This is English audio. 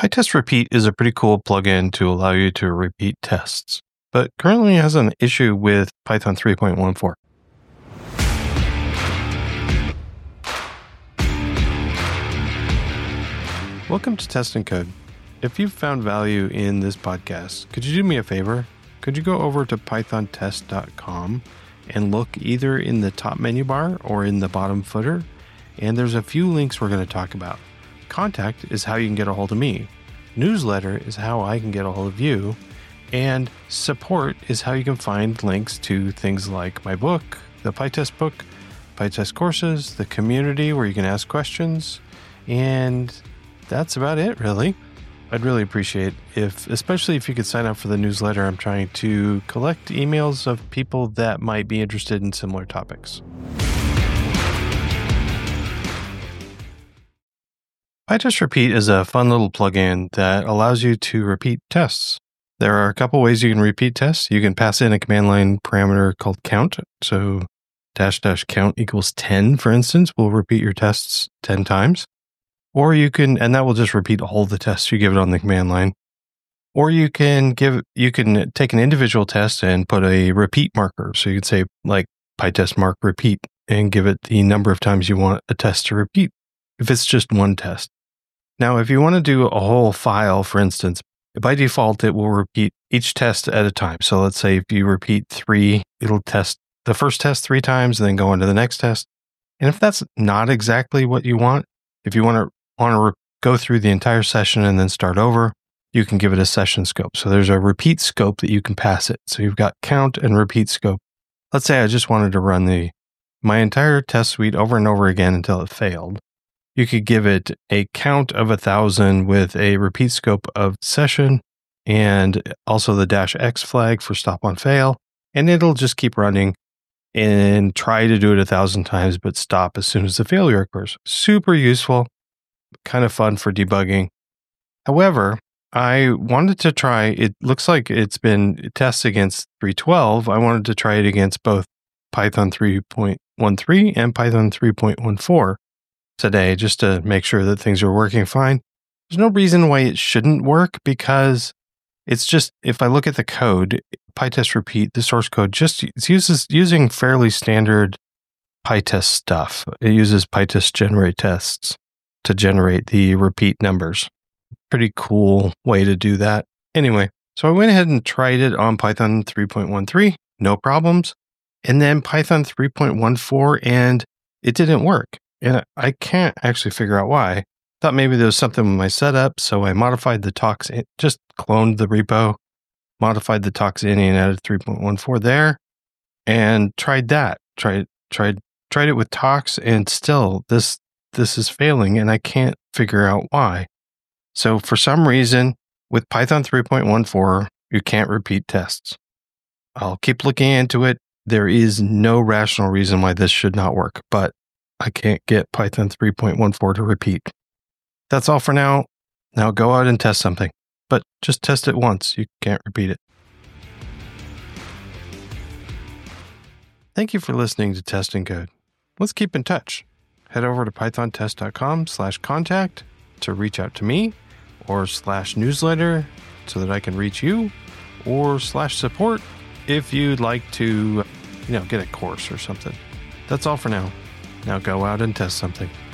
PyTest Repeat is a pretty cool plugin to allow you to repeat tests, but currently has an issue with Python 3.14. Welcome to Test and Code. If you've found value in this podcast, could you do me a favor? Could you go over to pythontest.com and look either in the top menu bar or in the bottom footer? And there's a few links we're going to talk about. Contact is how you can get a hold of me. Newsletter is how I can get a hold of you. And support is how you can find links to things like my book, the PyTest book, PyTest courses, the community where you can ask questions. And that's about it, really. I'd really appreciate especially if you could sign up for the newsletter. I'm trying to collect emails of people that might be interested in similar topics. PyTest Repeat is a fun little plugin that allows you to repeat tests. There are a couple ways you can repeat tests. You can pass in a command line parameter called count. So --count equals 10, for instance, will repeat your tests 10 times. Or you can, and that will just repeat all the tests you give it on the command line. Or you can take an individual test and put a repeat marker. So you could say like PyTest mark repeat and give it the number of times you want a test to repeat if it's just one test. Now, if you want to do a whole file, for instance, by default, it will repeat each test at a time. So let's say if you repeat 3, it'll test the first test 3 times and then go on to the next test. And if that's not exactly what you want, if you want to go through the entire session and then start over, you can give it a session scope. So there's a repeat scope that you can pass it. So you've got count and repeat scope. Let's say I just wanted to run my entire test suite over and over again until it failed. You could give it a count of 1,000 with a repeat scope of session and also the -x flag for stop on fail. And it'll just keep running and try to do it 1,000 times, but stop as soon as the failure occurs. Super useful, kind of fun for debugging. However, I wanted to try, it looks like it's been tests against 3.12. I wanted to try it against both Python 3.13 and Python 3.14 today, just to make sure that things are working fine. There's no reason why it shouldn't work, because it's just, if I look at the code, PyTest Repeat, the source code, it's using fairly standard PyTest stuff. It uses PyTest generate tests to generate the repeat numbers. Pretty cool way to do that. Anyway, so I went ahead and tried it on Python 3.13, no problems. And then Python 3.14, and it didn't work. And I can't actually figure out why. Thought maybe there was something with my setup, so I modified the talks, just cloned the repo, modified the talks in and added 3.14 there, and tried that. Tried it with talks, and still this is failing, and I can't figure out why. So for some reason, with Python 3.14, you can't repeat tests. I'll keep looking into it. There is no rational reason why this should not work, but I can't get Python 3.14 to repeat. That's all for now. Now go out and test something, but just test it once. You can't repeat it. Thank you for listening to Test and Code. Let's keep in touch. Head over to pythontest.com/contact to reach out to me, or /newsletter so that I can reach you, or /support if you'd like to, get a course or something. That's all for now. Now go out and test something.